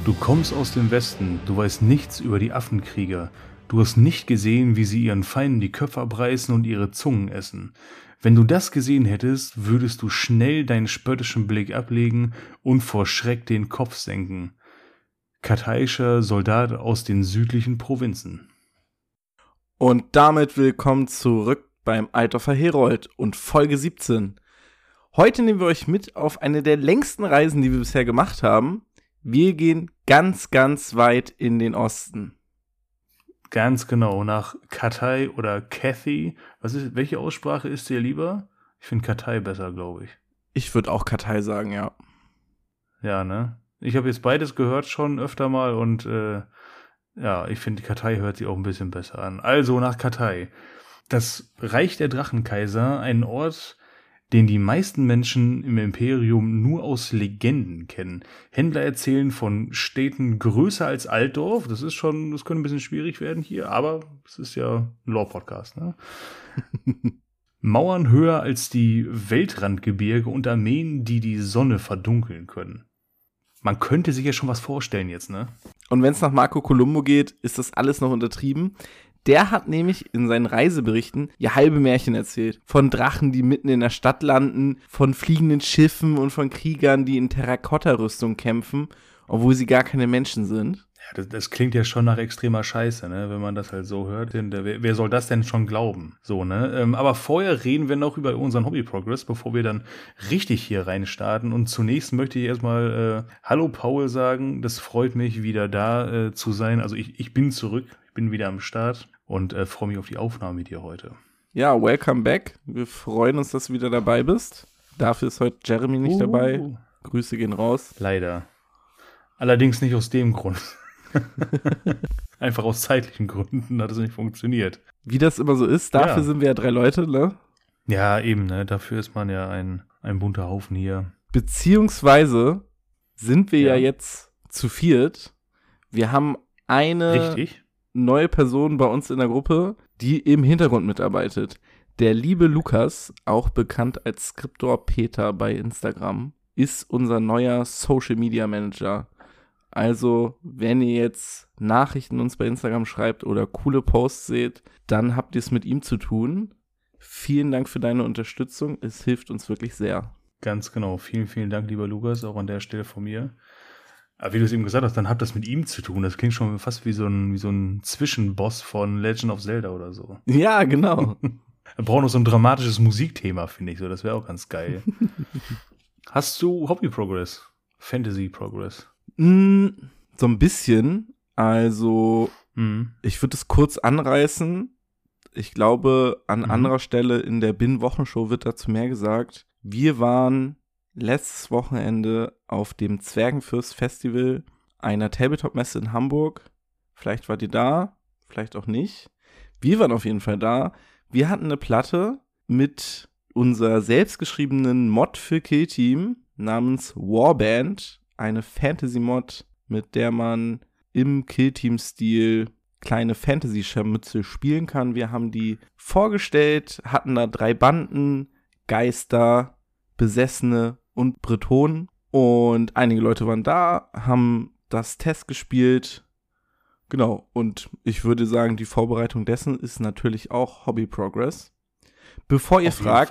Du kommst aus dem Westen, du weißt nichts über die Affenkrieger. Du hast nicht gesehen, wie sie ihren Feinden die Köpfe abreißen und ihre Zungen essen. Wenn du das gesehen hättest, würdest du schnell deinen spöttischen Blick ablegen und vor Schreck den Kopf senken. Karthaischer Soldat aus den südlichen Provinzen. Und damit willkommen zurück beim Altdorfer Herold und Folge 17. Heute nehmen wir euch mit auf eine der längsten Reisen, die wir bisher gemacht haben. Wir gehen ganz, ganz weit in den Osten. Ganz genau, nach Katai oder Cathay. Welche Aussprache ist dir lieber? Ich finde Katai besser, glaube ich. Ich würde auch Katai sagen, ja. Ja, ne? Ich habe jetzt beides gehört schon öfter mal und ich finde, Katai hört sich auch ein bisschen besser an. Also nach Katai. Das Reich der Drachenkaiser, ein Ort, den die meisten Menschen im Imperium nur aus Legenden kennen. Händler erzählen von Städten größer als Altdorf. Das könnte ein bisschen schwierig werden hier, aber es ist ja ein Lore-Podcast, ne? Mauern höher als die Weltrandgebirge und Armeen, die die Sonne verdunkeln können. Man könnte sich ja schon was vorstellen jetzt, ne? Und wenn es nach Marco Colombo geht, ist das alles noch untertrieben. Der hat nämlich in seinen Reiseberichten ja halbe Märchen erzählt. Von Drachen, die mitten in der Stadt landen, von fliegenden Schiffen und von Kriegern, die in Terrakotta-Rüstung kämpfen, obwohl sie gar keine Menschen sind. Ja, das klingt ja schon nach extremer Scheiße, ne? Wenn man das halt so hört. Wer soll das denn schon glauben? So, ne? Aber vorher reden wir noch über unseren Hobby-Progress, bevor wir dann richtig hier reinstarten. Und zunächst möchte ich erstmal Hallo Paul sagen. Das freut mich, wieder da zu sein. Also ich bin zurück, ich bin wieder am Start. Und freue mich auf die Aufnahme mit dir heute. Ja, welcome back. Wir freuen uns, dass du wieder dabei bist. Dafür ist heute Jeremy nicht dabei. Grüße gehen raus. Leider. Allerdings nicht aus dem Grund. Einfach aus zeitlichen Gründen hat es nicht funktioniert. Wie das immer so ist, dafür sind wir ja 3 Leute, ne? Ja, eben, ne? Dafür ist man ja ein bunter Haufen hier. Beziehungsweise sind wir ja jetzt zu 4. Wir haben eine neue Person bei uns in der Gruppe, die im Hintergrund mitarbeitet. Der liebe Lukas, auch bekannt als Skriptor Peter bei Instagram, ist unser neuer Social Media Manager. Also, wenn ihr jetzt Nachrichten uns bei Instagram schreibt oder coole Posts seht, dann habt ihr es mit ihm zu tun. Vielen Dank für deine Unterstützung. Es hilft uns wirklich sehr. Ganz genau. Vielen, vielen Dank, lieber Lukas, auch an der Stelle von mir. Aber wie du es eben gesagt hast, dann habt das mit ihm zu tun. Das klingt schon fast wie so ein Zwischenboss von Legend of Zelda oder so. Ja, genau. Wir brauchen noch so ein dramatisches Musikthema, finde ich so. Das wäre auch ganz geil. Hast du Hobby-Progress? Fantasy-Progress? So ein bisschen. Also, ich würde es kurz anreißen. Ich glaube, an anderer Stelle in der Bin-Wochenshow wird dazu mehr gesagt. Wir waren letztes Wochenende auf dem Zwergenfürst-Festival einer Tabletop-Messe in Hamburg. Vielleicht wart ihr da, vielleicht auch nicht. Wir waren auf jeden Fall da. Wir hatten eine Platte mit unserer selbstgeschriebenen Mod für Killteam namens Warband. Eine Fantasy-Mod, mit der man im Killteam-Stil kleine Fantasy-Scharmützel spielen kann. Wir haben die vorgestellt, hatten da 3 Banden, Geister, Besessene und Bretonen. Und einige Leute waren da, haben das Test gespielt. Genau, und ich würde sagen, die Vorbereitung dessen ist natürlich auch Hobby Progress. Bevor ihr fragt,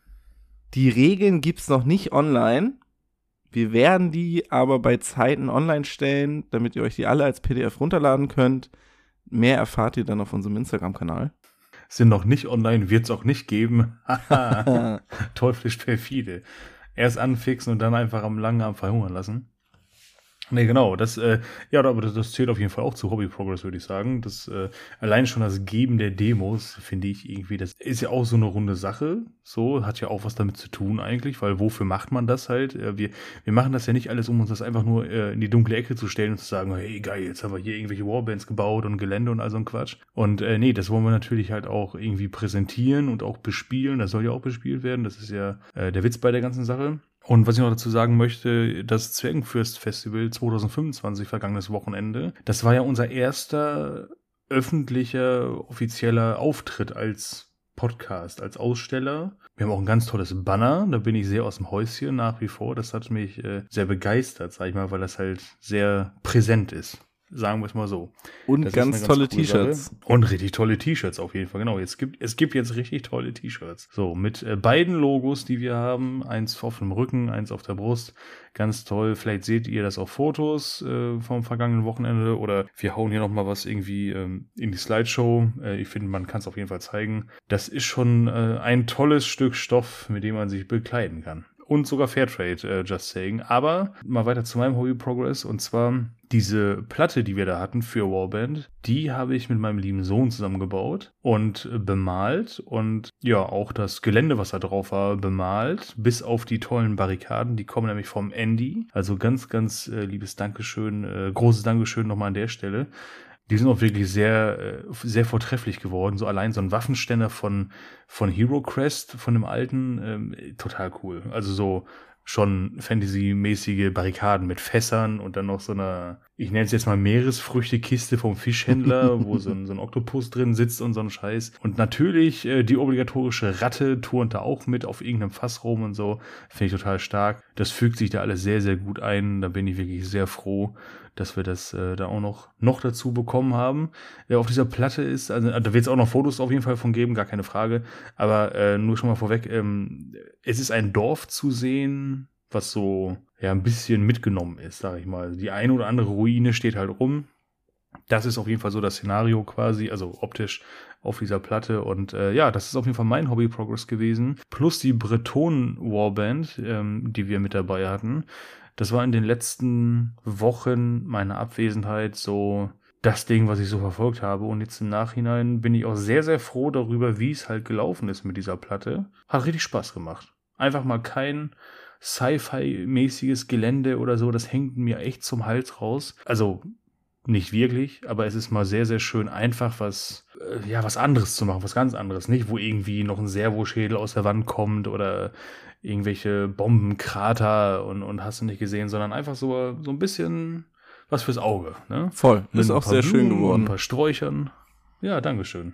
die Regeln gibt's noch nicht online. Wir werden die aber bei Zeiten online stellen, damit ihr euch die alle als PDF runterladen könnt. Mehr erfahrt ihr dann auf unserem Instagram-Kanal. Sind noch nicht online, wird es auch nicht geben. Teuflisch perfide. Erst anfixen und dann einfach am langen Arm verhungern lassen. Nee, genau, aber das zählt auf jeden Fall auch zu Hobby Progress, würde ich sagen. Das allein schon das Geben der Demos, finde ich irgendwie, das ist ja auch so eine runde Sache. So, hat ja auch was damit zu tun eigentlich, weil wofür macht man das halt? Wir machen das ja nicht alles, um uns das einfach nur in die dunkle Ecke zu stellen und zu sagen, hey, geil, jetzt haben wir hier irgendwelche Warbands gebaut und Gelände und all so ein Quatsch. Und nee, das wollen wir natürlich halt auch irgendwie präsentieren und auch bespielen. Das soll ja auch bespielt werden. Das ist ja der Witz bei der ganzen Sache. Und was ich noch dazu sagen möchte, das Zwergenfürst-Festival 2025, vergangenes Wochenende, das war ja unser erster öffentlicher, offizieller Auftritt als Podcast als Aussteller. Wir haben auch ein ganz tolles Banner, da bin ich sehr aus dem Häuschen nach wie vor. Das hat mich sehr begeistert, sag ich mal, weil das halt sehr präsent ist. Sagen wir es mal so. Und das ganz tolle T-Shirts. Und richtig tolle T-Shirts auf jeden Fall, genau. Es gibt jetzt richtig tolle T-Shirts. So, mit beiden Logos, die wir haben. Eins auf dem Rücken, eins auf der Brust. Ganz toll. Vielleicht seht ihr das auf Fotos vom vergangenen Wochenende. Oder wir hauen hier nochmal was irgendwie in die Slideshow. Ich finde, man kann es auf jeden Fall zeigen. Das ist schon ein tolles Stück Stoff, mit dem man sich bekleiden kann. Und sogar Fairtrade, just saying. Aber mal weiter zu meinem Hobby Progress. Und zwar diese Platte, die wir da hatten für Warband, die habe ich mit meinem lieben Sohn zusammengebaut und bemalt. Und ja, auch das Gelände, was da drauf war, bemalt. Bis auf die tollen Barrikaden. Die kommen nämlich vom Andy. Also ganz, ganz liebes Dankeschön. Großes Dankeschön nochmal an der Stelle. Die sind auch wirklich sehr, sehr vortrefflich geworden. So allein so ein Waffenständer von Hero Crest, von dem alten, total cool. Also so schon Fantasy-mäßige Barrikaden mit Fässern und dann noch so einer, ich nenne es jetzt mal Meeresfrüchtekiste vom Fischhändler, wo so ein Oktopus drin sitzt und so ein Scheiß. Und natürlich die obligatorische Ratte turnt da auch mit auf irgendeinem Fass rum und so. Finde ich total stark. Das fügt sich da alles sehr, sehr gut ein. Da bin ich wirklich sehr froh, dass wir das da auch noch dazu bekommen haben. Auf dieser Platte ist, also da wird es auch noch Fotos auf jeden Fall von geben, gar keine Frage. Aber nur schon mal vorweg, es ist ein Dorf zu sehen, was so ja ein bisschen mitgenommen ist, sag ich mal. Die eine oder andere Ruine steht halt rum. Das ist auf jeden Fall so das Szenario quasi, also optisch auf dieser Platte. Und ja, das ist auf jeden Fall mein Hobby Progress gewesen. Plus die Breton Warband, die wir mit dabei hatten. Das war in den letzten Wochen meiner Abwesenheit so das Ding, was ich so verfolgt habe. Und jetzt im Nachhinein bin ich auch sehr, sehr froh darüber, wie es halt gelaufen ist mit dieser Platte. Hat richtig Spaß gemacht. Einfach mal kein Sci-Fi-mäßiges Gelände oder so. Das hängt mir echt zum Hals raus. Also nicht wirklich, aber es ist mal sehr, sehr schön, einfach was anderes zu machen, was ganz anderes. Nicht, wo irgendwie noch ein Servoschädel aus der Wand kommt oder irgendwelche Bombenkrater und hast du nicht gesehen, sondern einfach so ein bisschen was fürs Auge. Ne? Voll, ist auch sehr schön geworden. Ein paar Sträuchern. Ja, Dankeschön.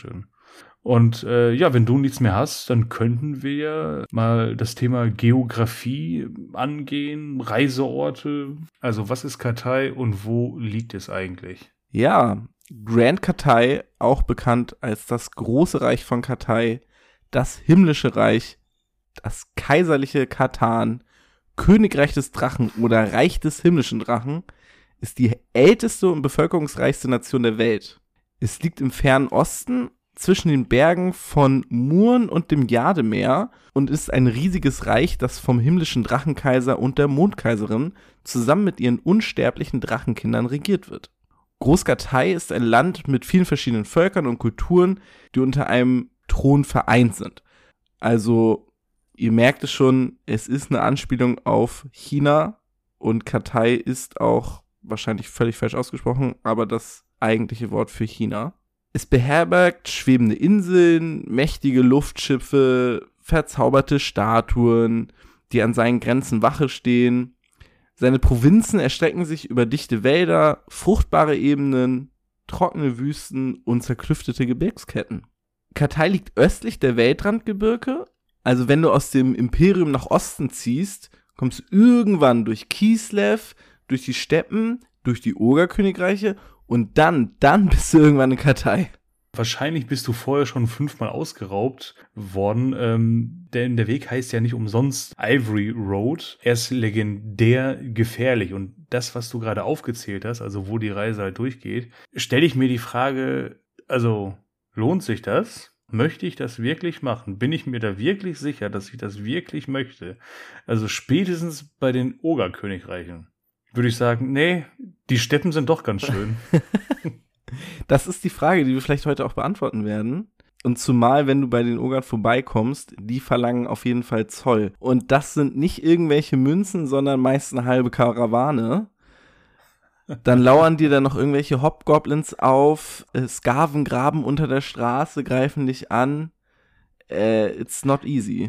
Und ja, wenn du nichts mehr hast, dann könnten wir mal das Thema Geografie angehen, Reiseorte. Also was ist Katai und wo liegt es eigentlich? Ja, Grand Katai, auch bekannt als das große Reich von Katai, das himmlische Reich, das kaiserliche Katan, Königreich des Drachen oder Reich des himmlischen Drachen, ist die älteste und bevölkerungsreichste Nation der Welt. Es liegt im fernen Osten zwischen den Bergen von Muren und dem Jademeer und ist ein riesiges Reich, das vom himmlischen Drachenkaiser und der Mondkaiserin zusammen mit ihren unsterblichen Drachenkindern regiert wird. Groß-Katai ist ein Land mit vielen verschiedenen Völkern und Kulturen, die unter einem Thron vereint sind. Also, ihr merkt es schon, es ist eine Anspielung auf China und Katai ist auch wahrscheinlich völlig falsch ausgesprochen, aber das eigentliche Wort für China. Es beherbergt schwebende Inseln, mächtige Luftschiffe, verzauberte Statuen, die an seinen Grenzen Wache stehen. Seine Provinzen erstrecken sich über dichte Wälder, fruchtbare Ebenen, trockene Wüsten und zerklüftete Gebirgsketten. Katai liegt östlich der Weltrandgebirge. Also wenn du aus dem Imperium nach Osten ziehst, kommst du irgendwann durch Kislev, durch die Steppen, durch die Ogerkönigreiche und dann bist du irgendwann in Katai. Wahrscheinlich bist du vorher schon 5-mal ausgeraubt worden, denn der Weg heißt ja nicht umsonst Ivory Road. Er ist legendär gefährlich und das, was du gerade aufgezählt hast, also wo die Reise halt durchgeht, stelle ich mir die Frage, also lohnt sich das? Möchte ich das wirklich machen? Bin ich mir da wirklich sicher, dass ich das wirklich möchte? Also spätestens bei den Ogerkönigreichen würde ich sagen, nee, die Steppen sind doch ganz schön. Das ist die Frage, die wir vielleicht heute auch beantworten werden. Und zumal, wenn du bei den Ogern vorbeikommst, die verlangen auf jeden Fall Zoll. Und das sind nicht irgendwelche Münzen, sondern meist eine halbe Karawane. Dann lauern dir dann noch irgendwelche Hobgoblins auf, Skaven graben unter der Straße, greifen dich an. It's not easy.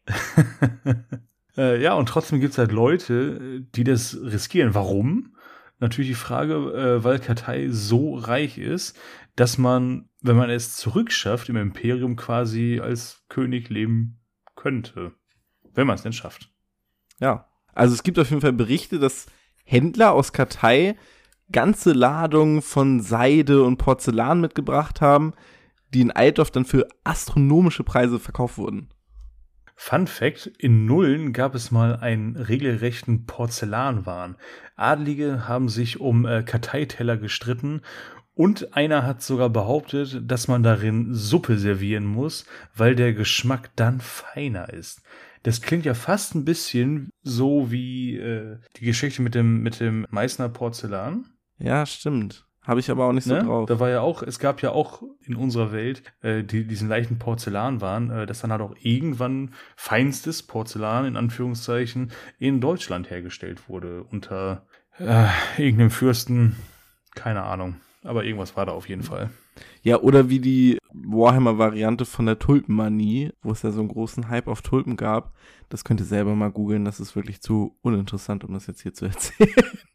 Ja, und trotzdem gibt es halt Leute, die das riskieren. Warum? natürlich die Frage, weil Katai so reich ist, dass man, wenn man es zurückschafft, im Imperium quasi als König leben könnte. Wenn man es denn schafft. Ja, also es gibt auf jeden Fall Berichte, dass Händler aus Katai ganze Ladungen von Seide und Porzellan mitgebracht haben, die in Altdorf dann für astronomische Preise verkauft wurden. Fun Fact, in Nullen gab es mal einen regelrechten Porzellanwahn. Adlige haben sich um Karteiteller gestritten und einer hat sogar behauptet, dass man darin Suppe servieren muss, weil der Geschmack dann feiner ist. Das klingt ja fast ein bisschen so wie die Geschichte mit dem Meißner Porzellan. Ja, stimmt. Habe ich aber auch nicht so drauf. Da war ja auch, es gab ja auch in unserer Welt diesen leichten Porzellanwahn, dass dann halt auch irgendwann feinstes Porzellan in Anführungszeichen in Deutschland hergestellt wurde unter irgendeinem Fürsten, keine Ahnung, aber irgendwas war da auf jeden Fall. Ja, oder wie die Warhammer-Variante von der Tulpenmanie, wo es ja so einen großen Hype auf Tulpen gab. Das könnt ihr selber mal googeln, das ist wirklich zu uninteressant, um das jetzt hier zu erzählen.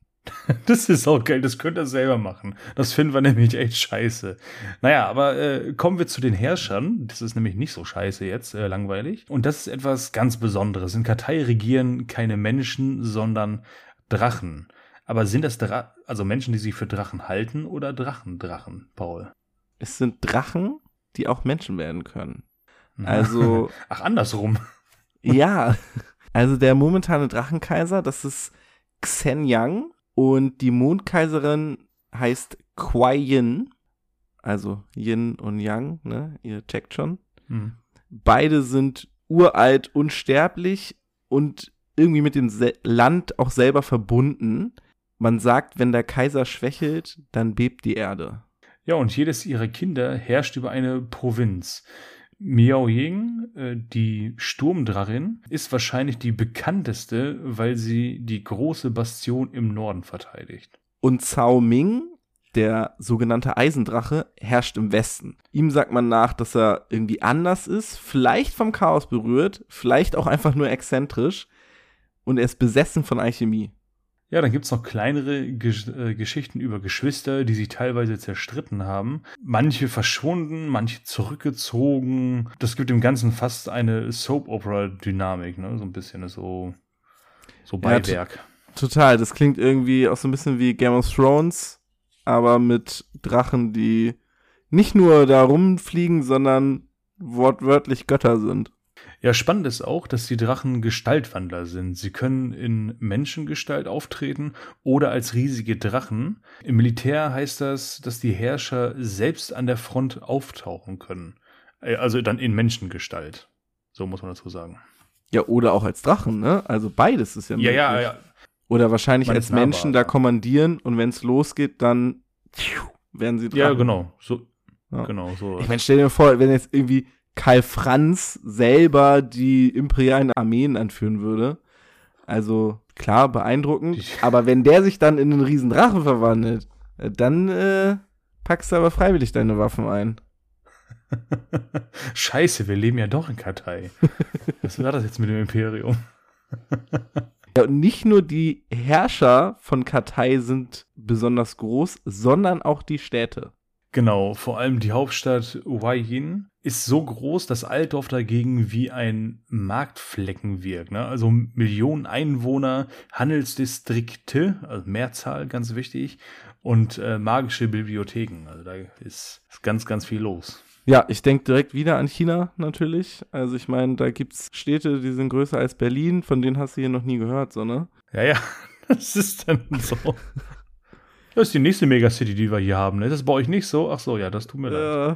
Das ist auch geil, das könnt ihr selber machen. Das finden wir nämlich echt scheiße. Naja, aber kommen wir zu den Herrschern. Das ist nämlich nicht so scheiße jetzt, langweilig. Und das ist etwas ganz Besonderes. In Katai regieren keine Menschen, sondern Drachen. Aber sind das also Menschen, die sich für Drachen halten oder Drachen, Paul? Es sind Drachen, die auch Menschen werden können. Also. Ach, andersrum. Ja. Also der momentane Drachenkaiser, das ist Xen Yang. Und die Mondkaiserin heißt Kuai Yin, also Yin und Yang, ne? Ihr checkt schon. Hm. Beide sind uralt, unsterblich und irgendwie mit dem Land auch selber verbunden. Man sagt, wenn der Kaiser schwächelt, dann bebt die Erde. Ja, und jedes ihrer Kinder herrscht über eine Provinz. Miao Ying, die Sturmdrachin, ist wahrscheinlich die bekannteste, weil sie die große Bastion im Norden verteidigt. Und Cao Ming, der sogenannte Eisendrache, herrscht im Westen. Ihm sagt man nach, dass er irgendwie anders ist, vielleicht vom Chaos berührt, vielleicht auch einfach nur exzentrisch und er ist besessen von Alchemie. Ja, dann gibt's noch kleinere Geschichten über Geschwister, die sich teilweise zerstritten haben. Manche verschwunden, manche zurückgezogen. Das gibt dem Ganzen fast eine Soap-Opera-Dynamik, ne? So ein bisschen so Beiwerk. Ja, total, das klingt irgendwie auch so ein bisschen wie Game of Thrones, aber mit Drachen, die nicht nur da rumfliegen, sondern wortwörtlich Götter sind. Ja, spannend ist auch, dass die Drachen Gestaltwandler sind. Sie können in Menschengestalt auftreten oder als riesige Drachen. Im Militär heißt das, dass die Herrscher selbst an der Front auftauchen können. Also dann in Menschengestalt. So muss man dazu sagen. Ja, oder auch als Drachen, ne? Also beides ist ja möglich. Ja. Oder wahrscheinlich als Menschen da kommandieren und wenn es losgeht, dann werden sie Drachen. Ja, genau. Ja. Genau, so. Ich meine, stell dir vor, wenn jetzt irgendwie Karl Franz selber die imperialen Armeen anführen würde. Also klar, beeindruckend. Aber wenn der sich dann in einen riesen Drachen verwandelt, dann packst du aber freiwillig deine Waffen ein. Scheiße, wir leben ja doch in Katai. Was war das jetzt mit dem Imperium? Ja, und nicht nur die Herrscher von Katai sind besonders groß, sondern auch die Städte. Genau, vor allem die Hauptstadt Huaiyin ist so groß, dass Altdorf dagegen wie ein Marktflecken wirkt. Ne? Also Millionen Einwohner, Handelsdistrikte, also Mehrzahl, ganz wichtig, und magische Bibliotheken. Also da ist ganz, ganz viel los. Ja, ich denke direkt wieder an China natürlich. Also ich meine, da gibt's Städte, die sind größer als Berlin, von denen hast du hier noch nie gehört, so, ne? Ja, das ist dann so. Das ist die nächste Megacity, die wir hier haben. Ne? Das baue ich nicht so. Ach so, ja, das tut mir leid.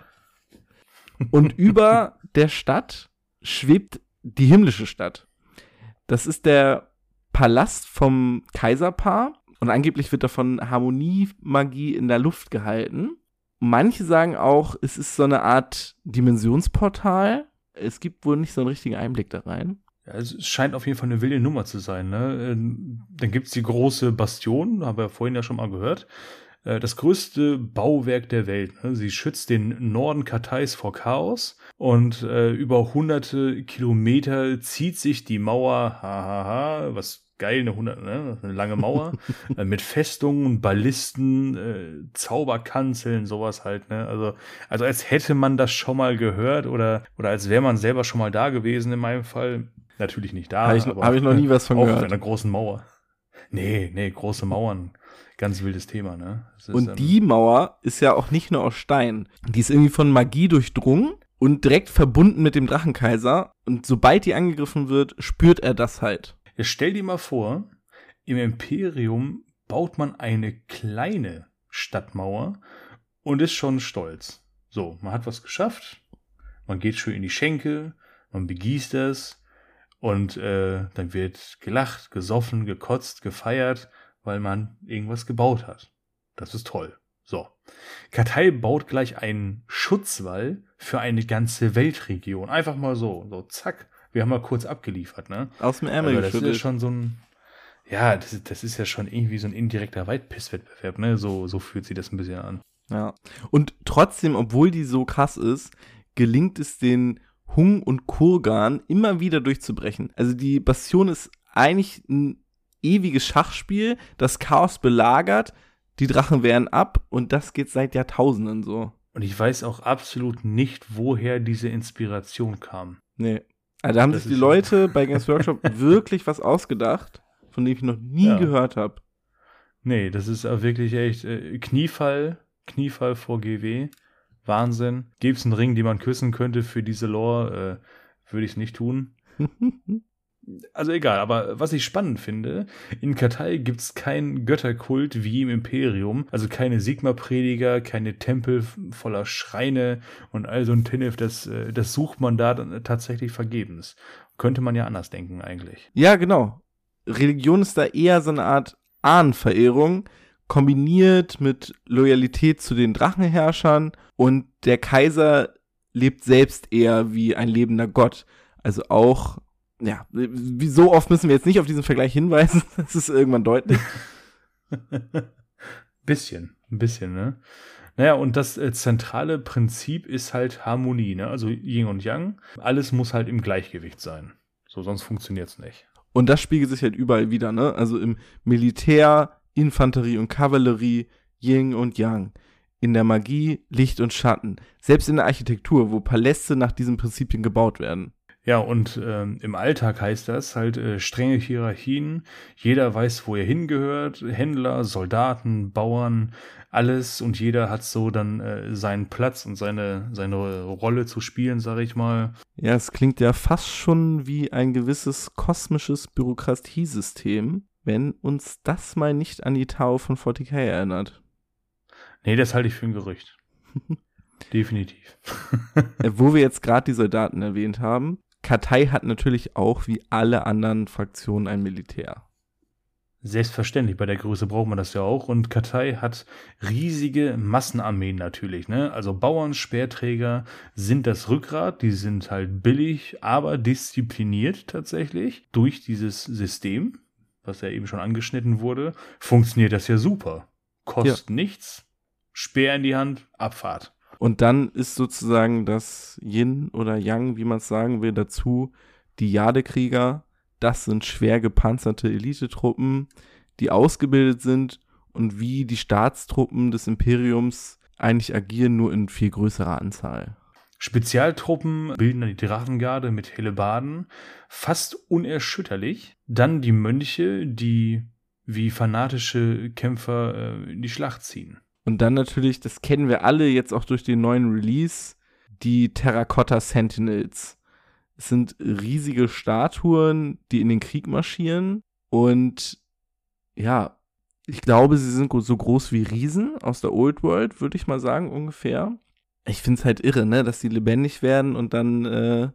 Und über der Stadt schwebt die himmlische Stadt. Das ist der Palast vom Kaiserpaar. Und angeblich wird davon Harmoniemagie in der Luft gehalten. Manche sagen auch, es ist so eine Art Dimensionsportal. Es gibt wohl nicht so einen richtigen Einblick da rein. Ja, es scheint auf jeden Fall eine wilde Nummer zu sein. Ne? Dann gibt es die große Bastion, haben wir vorhin ja schon mal gehört. das größte Bauwerk der Welt. Ne? Sie schützt den Norden Katais vor Chaos und über hunderte Kilometer zieht sich die Mauer, was geil, eine lange Mauer, mit Festungen, Ballisten, Zauberkanzeln, sowas halt, ne? Also als hätte man das schon mal gehört oder als wäre man selber schon mal da gewesen in meinem Fall. Natürlich nicht da, Hab ich noch nie was von auch gehört. auf einer großen Mauer. Nee, große Mauern. Ganz wildes Thema, ne? Und die Mauer ist ja auch nicht nur aus Stein. Die ist irgendwie von Magie durchdrungen und direkt verbunden mit dem Drachenkaiser. Und sobald die angegriffen wird, spürt er das halt. Jetzt stell dir mal vor, im Imperium baut man eine kleine Stadtmauer und ist schon stolz. So, man hat was geschafft, man geht schön in die Schenke, man begießt es und dann wird gelacht, gesoffen, gekotzt, gefeiert, weil man irgendwas gebaut hat. Das ist toll. So. Katai baut gleich einen Schutzwall für eine ganze Weltregion. Einfach mal so zack. Wir haben mal kurz abgeliefert, ne? Aus dem Ärmel geschüttelt. Das ist ja schon so ein, ja, das ist ja schon irgendwie so ein indirekter Waldpisswettbewerb, ne? So fühlt sich das ein bisschen an. Ja. Und trotzdem, obwohl die so krass ist, gelingt es den Hung und Kurgan immer wieder durchzubrechen. Also die Bastion ist eigentlich ein ewiges Schachspiel, das Chaos belagert, die Drachen wehren ab und das geht seit Jahrtausenden so. Und ich weiß auch absolut nicht, woher diese Inspiration kam. Nee. Also da haben sich die Leute bei Games Workshop wirklich was ausgedacht, von dem ich noch nie gehört habe. Nee, das ist auch wirklich echt Kniefall vor GW. Wahnsinn. Gäb's einen Ring, den man küssen könnte für diese Lore, würde ich es nicht tun. Also egal, aber was ich spannend finde, in Katai gibt's keinen Götterkult wie im Imperium, also keine Sigma-Prediger, keine Tempel voller Schreine und all so ein Tinnef, das sucht man da tatsächlich vergebens. Könnte man ja anders denken eigentlich. Ja, genau. Religion ist da eher so eine Art Ahnenverehrung, kombiniert mit Loyalität zu den Drachenherrschern und der Kaiser lebt selbst eher wie ein lebender Gott. Also auch, ja, wie so oft müssen wir jetzt nicht auf diesen Vergleich hinweisen, das ist irgendwann deutlich. Ein bisschen, ne? Naja, und das zentrale Prinzip ist halt Harmonie, ne? Also Yin und Yang. Alles muss halt im Gleichgewicht sein. So, sonst funktioniert's nicht. Und das spiegelt sich halt überall wieder, ne? Also im Militär, Infanterie und Kavallerie, Yin und Yang. In der Magie, Licht und Schatten. Selbst in der Architektur, wo Paläste nach diesen Prinzipien gebaut werden. Ja, und im Alltag heißt das halt strenge Hierarchien. Jeder weiß, wo er hingehört. Händler, Soldaten, Bauern, alles. Und jeder hat so dann seinen Platz und seine Rolle zu spielen, sag ich mal. Ja, es klingt ja fast schon wie ein gewisses kosmisches Bürokratiesystem, wenn uns das mal nicht an die Tau von 40k erinnert. Nee, das halte ich für ein Gerücht. Definitiv. Wo wir jetzt gerade die Soldaten erwähnt haben, Katai hat natürlich auch wie alle anderen Fraktionen ein Militär. Selbstverständlich, bei der Größe braucht man das ja auch. Und Katai hat riesige Massenarmeen natürlich, ne? Also Bauern, Speerträger sind das Rückgrat, die sind halt billig, aber diszipliniert tatsächlich durch dieses System, was ja eben schon angeschnitten wurde, funktioniert das ja super. Kostet nichts, Speer in die Hand, Abfahrt. Und dann ist sozusagen das Yin oder Yang, wie man es sagen will, dazu die Jadekrieger. Das sind schwer gepanzerte Elitetruppen, die ausgebildet sind und wie die Staatstruppen des Imperiums eigentlich agieren, nur in viel größerer Anzahl. Spezialtruppen bilden dann die Drachengarde mit Hellebarden, fast unerschütterlich. Dann die Mönche, die wie fanatische Kämpfer in die Schlacht ziehen. Und dann natürlich, das kennen wir alle jetzt auch durch den neuen Release, die Terracotta Sentinels. Es sind riesige Statuen, die in den Krieg marschieren. Und ja, ich glaube, sie sind so groß wie Riesen aus der Old World, würde ich mal sagen, ungefähr. Ich finde es halt irre, ne, dass die lebendig werden und dann,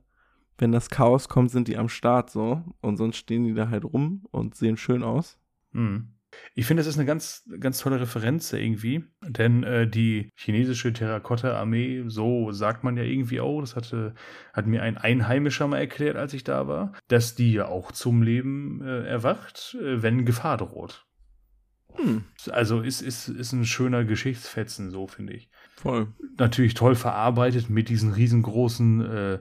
wenn das Chaos kommt, sind die am Start so. Und sonst stehen die da halt rum und sehen schön aus. Mhm. Ich finde, das ist eine ganz, ganz tolle Referenz irgendwie, denn die chinesische Terrakotta-Armee, so sagt man ja irgendwie auch, das hat mir ein Einheimischer mal erklärt, als ich da war, dass die ja auch zum Leben erwacht, wenn Gefahr droht. Also ist ein schöner Geschichtsfetzen, so finde ich. Voll. Natürlich toll verarbeitet mit diesen riesengroßen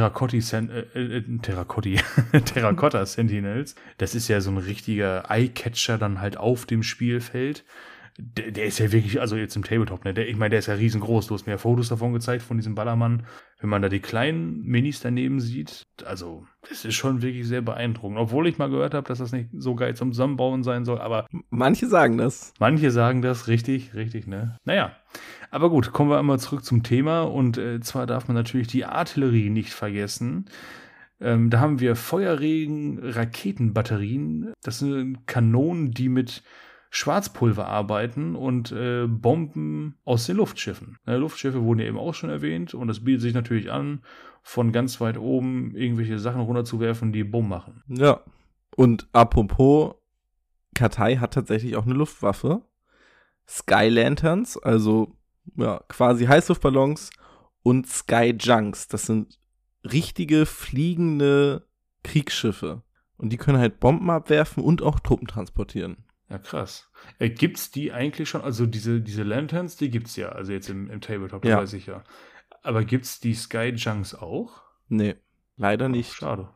Terracotta Sentinels. Das ist ja so ein richtiger Eye-Catcher dann halt auf dem Spielfeld. Der ist ja wirklich, also jetzt im Tabletop, ne? Ich meine, der ist ja riesengroß. Du hast mir ja Fotos davon gezeigt, von diesem Ballermann. Wenn man da die kleinen Minis daneben sieht, also das ist schon wirklich sehr beeindruckend. Obwohl ich mal gehört habe, dass das nicht so geil zum Zusammenbauen sein soll, aber manche sagen das. Manche sagen das, richtig, ne? Naja, aber gut, kommen wir einmal zurück zum Thema. Und zwar darf man natürlich die Artillerie nicht vergessen. Da haben wir Feuerregen, Raketenbatterien. Das sind Kanonen, die mit Schwarzpulver arbeiten und Bomben aus den Luftschiffen. Luftschiffe wurden ja eben auch schon erwähnt und das bietet sich natürlich an, von ganz weit oben irgendwelche Sachen runterzuwerfen, die Bumm machen. Ja, und apropos, Katai hat tatsächlich auch eine Luftwaffe. Sky Lanterns, also ja, quasi Heißluftballons und Sky Junks. Das sind richtige fliegende Kriegsschiffe. Und die können halt Bomben abwerfen und auch Truppen transportieren. Ja, krass. Gibt's die eigentlich schon? Also diese Lanterns, die gibt's ja. Also jetzt im Tabletop, das weiß ich ja. Aber gibt's die Sky Junks auch? Nee, leider nicht. Schade.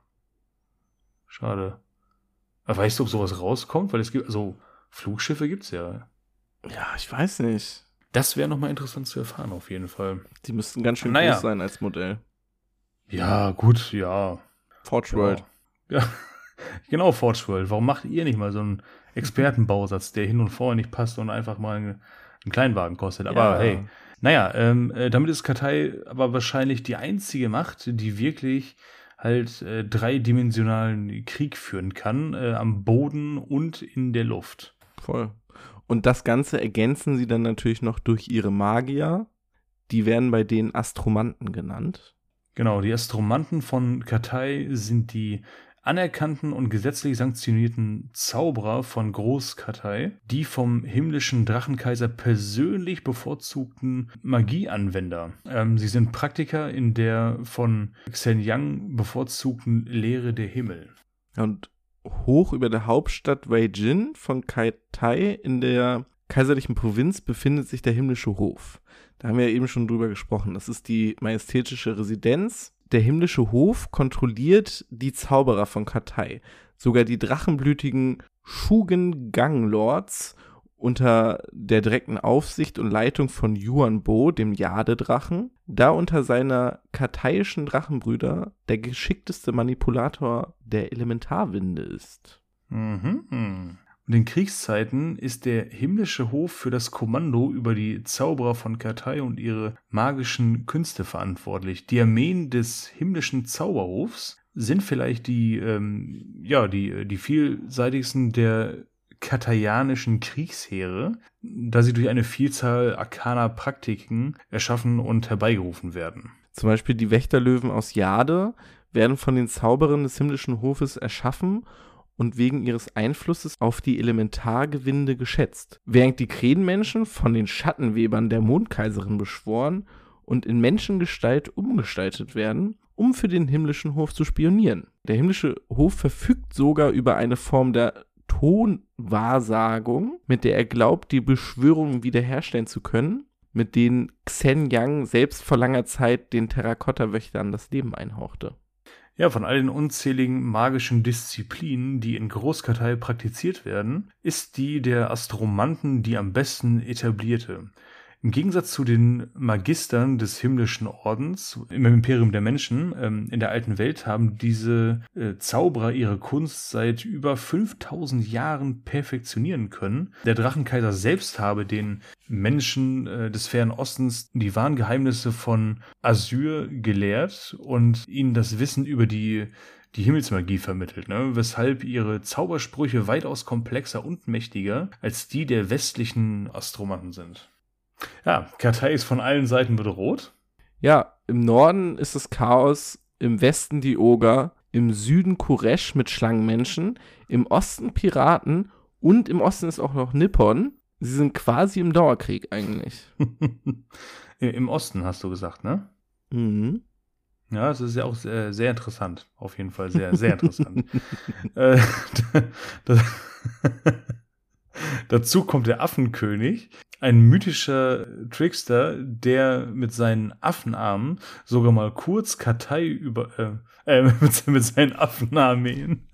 Aber weißt du, ob sowas rauskommt? Weil es gibt, also Flugschiffe gibt's ja. Ja, ich weiß nicht. Das wäre nochmal interessant zu erfahren, auf jeden Fall. Die müssten ganz schön groß sein als Modell. Ja, gut, ja. Forge World. Ja, genau, Forge World. Warum macht ihr nicht mal so einen Expertenbausatz, der hin und vorher nicht passt und einfach mal einen Kleinwagen kostet? Aber hey, damit ist Katai aber wahrscheinlich die einzige Macht, die wirklich halt dreidimensionalen Krieg führen kann, am Boden und in der Luft. Voll. Und das Ganze ergänzen sie dann natürlich noch durch ihre Magier. Die werden bei denen Astromanten genannt. Genau, die Astromanten von Katai sind die anerkannten und gesetzlich sanktionierten Zauberer von Groß-Katai, die vom himmlischen Drachenkaiser persönlich bevorzugten Magieanwender. Sie sind Praktiker in der von Xinjiang bevorzugten Lehre der Himmel. Und hoch über der Hauptstadt Weijin von Katai in der kaiserlichen Provinz befindet sich der himmlische Hof. Da haben wir ja eben schon drüber gesprochen. Das ist die majestätische Residenz. Der himmlische Hof kontrolliert die Zauberer von Katai. Sogar die drachenblütigen Shugen-Gang-Lords unter der direkten Aufsicht und Leitung von Yuan Bo, dem Jade-Drachen, da unter seiner kataiischen Drachenbrüder der geschickteste Manipulator der Elementarwinde ist. Und in Kriegszeiten ist der himmlische Hof für das Kommando über die Zauberer von Katai und ihre magischen Künste verantwortlich. Die Armeen des himmlischen Zauberhofs sind vielleicht die vielseitigsten der kataianischen Kriegsheere, da sie durch eine Vielzahl arkaner Praktiken erschaffen und herbeigerufen werden. Zum Beispiel die Wächterlöwen aus Jade werden von den Zauberern des himmlischen Hofes erschaffen und wegen ihres Einflusses auf die Elementargewinde geschätzt, während die Krähenmenschen von den Schattenwebern der Mondkaiserin beschworen und in Menschengestalt umgestaltet werden, um für den himmlischen Hof zu spionieren. Der himmlische Hof verfügt sogar über eine Form der Tonwahrsagung, mit der er glaubt, die Beschwörungen wiederherstellen zu können, mit denen Xinjiang selbst vor langer Zeit den Terrakotta-Wächtern das Leben einhauchte. Ja, von all den unzähligen magischen Disziplinen, die in Groß-Katai praktiziert werden, ist die der Astromanten die am besten etablierte. Im Gegensatz zu den Magistern des himmlischen Ordens im Imperium der Menschen in der alten Welt haben diese Zauberer ihre Kunst seit über 5000 Jahren perfektionieren können. Der Drachenkaiser selbst habe den Menschen des fernen Ostens die wahren Geheimnisse von Asyr gelehrt und ihnen das Wissen über die Himmelsmagie vermittelt, weshalb ihre Zaubersprüche weitaus komplexer und mächtiger als die der westlichen Astromanten sind. Ja, Katai ist von allen Seiten bedroht. Ja, im Norden ist das Chaos, im Westen die Oger, im Süden Kuresh mit Schlangenmenschen, im Osten Piraten und im Osten ist auch noch Nippon. Sie sind quasi im Dauerkrieg eigentlich. Im Osten hast du gesagt, ne? Mhm. Ja, das ist ja auch sehr, sehr interessant. Auf jeden Fall sehr, sehr interessant. Dazu kommt der Affenkönig, ein mythischer Trickster, der mit seinen Affenarmen sogar mal kurz Kartei mit seinen Affenarmeen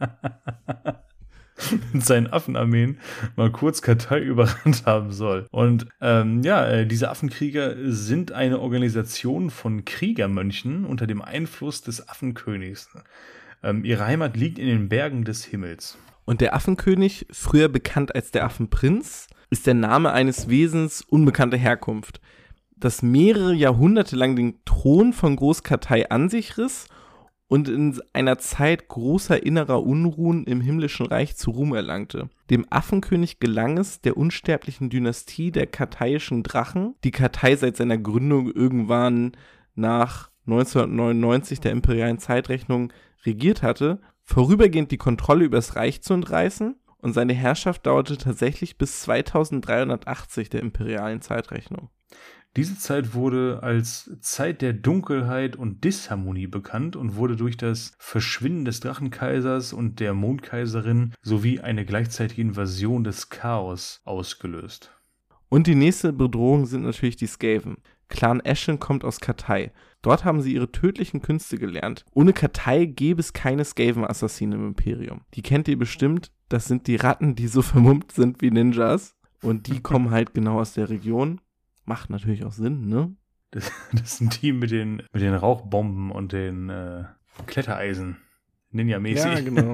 mit seinen Affenarmeen mal kurz Kartei überrannt haben soll. Und diese Affenkrieger sind eine Organisation von Kriegermönchen unter dem Einfluss des Affenkönigs. Ihre Heimat liegt in den Bergen des Himmels. Und der Affenkönig, früher bekannt als der Affenprinz, ist der Name eines Wesens unbekannter Herkunft, das mehrere Jahrhunderte lang den Thron von Großkartei an sich riss und in einer Zeit großer innerer Unruhen im himmlischen Reich zu Ruhm erlangte. Dem Affenkönig gelang es, der unsterblichen Dynastie der karthaischen Drachen, die Kartei seit seiner Gründung irgendwann nach 1999 der imperialen Zeitrechnung regiert hatte, vorübergehend die Kontrolle über das Reich zu entreißen, und seine Herrschaft dauerte tatsächlich bis 2380 der imperialen Zeitrechnung. Diese Zeit wurde als Zeit der Dunkelheit und Disharmonie bekannt und wurde durch das Verschwinden des Drachenkaisers und der Mondkaiserin sowie eine gleichzeitige Invasion des Chaos ausgelöst. Und die nächste Bedrohung sind natürlich die Skaven. Clan Ashen kommt aus Kartei. Dort haben sie ihre tödlichen Künste gelernt. Ohne Kartei gäbe es keine Skaven-Assassinen im Imperium. Die kennt ihr bestimmt. Das sind die Ratten, die so vermummt sind wie Ninjas. Und die kommen halt genau aus der Region. Macht natürlich auch Sinn, ne? Das sind die mit den Rauchbomben und den Klettereisen. Ninja-mäßig. Ja, genau.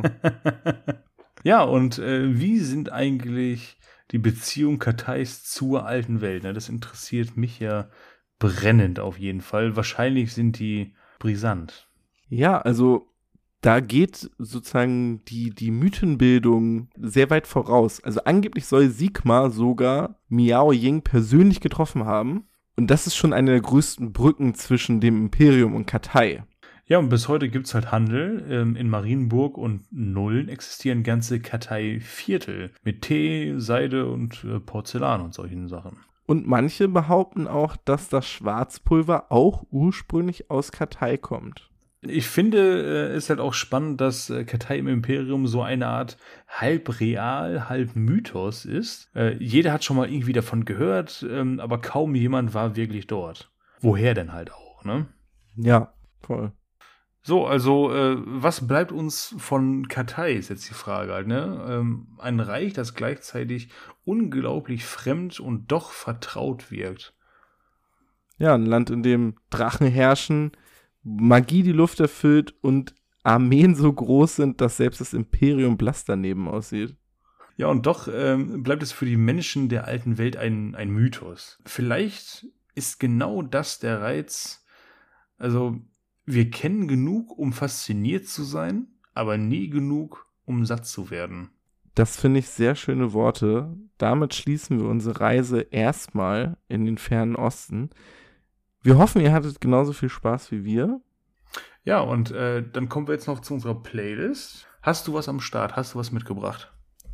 Ja, und wie sind eigentlich die Beziehungen Karteis zur alten Welt? Ne? Das interessiert mich ja brennend auf jeden Fall. Wahrscheinlich sind die brisant. Ja, also da geht sozusagen die Mythenbildung sehr weit voraus. Also angeblich soll Sigmar sogar Miao Ying persönlich getroffen haben. Und das ist schon eine der größten Brücken zwischen dem Imperium und Kartei. Ja, und bis heute gibt es halt Handel. In Marienburg und Nullen existieren ganze Kartei-Viertel mit Tee, Seide und Porzellan und solchen Sachen. Und manche behaupten auch, dass das Schwarzpulver auch ursprünglich aus Kartei kommt. Ich finde, es ist halt auch spannend, dass Kartei im Imperium so eine Art halb real, halb Mythos ist. Jeder hat schon mal irgendwie davon gehört, aber kaum jemand war wirklich dort. Woher denn halt auch, ne? Ja, voll. So, also, was bleibt uns von Kartei, ist jetzt die Frage halt, ne? Ein Reich, das gleichzeitig unglaublich fremd und doch vertraut wirkt. Ja, ein Land, in dem Drachen herrschen, Magie die Luft erfüllt und Armeen so groß sind, dass selbst das Imperium blass daneben aussieht. Ja, und doch bleibt es für die Menschen der alten Welt ein Mythos. Vielleicht ist genau das der Reiz. Also, wir kennen genug, um fasziniert zu sein, aber nie genug, um satt zu werden. Das finde ich sehr schöne Worte. Damit schließen wir unsere Reise erstmal in den fernen Osten. Wir hoffen, ihr hattet genauso viel Spaß wie wir. Ja, und dann kommen wir jetzt noch zu unserer Playlist. Hast du was am Start? Hast du was mitgebracht?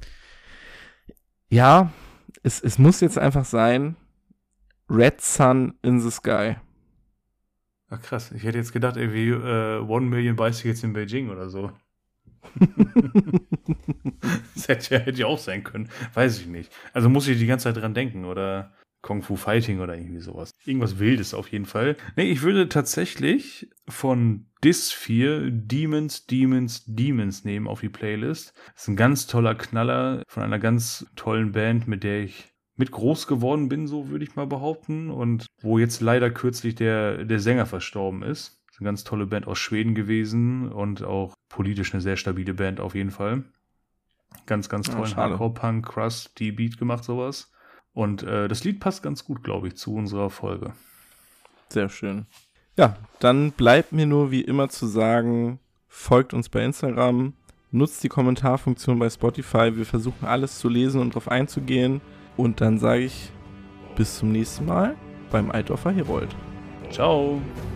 Ja, es muss jetzt einfach sein, Red Sun in the Sky. Ach krass, ich hätte jetzt gedacht, irgendwie 1 Million Bicycles in Beijing oder so. Das hätte ja auch sein können. Weiß ich nicht. Also muss ich die ganze Zeit dran denken oder Kung Fu Fighting oder irgendwie sowas. Irgendwas Wildes auf jeden Fall. Nee, ich würde tatsächlich von Dis 4 Demons nehmen auf die Playlist. Das ist ein ganz toller Knaller von einer ganz tollen Band, mit der ich mit groß geworden bin, so würde ich mal behaupten. Und wo jetzt leider kürzlich der Sänger verstorben ist. Das ist eine ganz tolle Band aus Schweden gewesen und auch politisch eine sehr stabile Band auf jeden Fall. Ganz, ganz tollen Hardcore-Punk, Crust, die Beat gemacht, sowas. Und das Lied passt ganz gut, glaube ich, zu unserer Folge. Sehr schön. Ja, dann bleibt mir nur wie immer zu sagen, folgt uns bei Instagram, nutzt die Kommentarfunktion bei Spotify. Wir versuchen alles zu lesen und drauf einzugehen. Und dann sage ich bis zum nächsten Mal beim Altdorfer Herold. Ciao.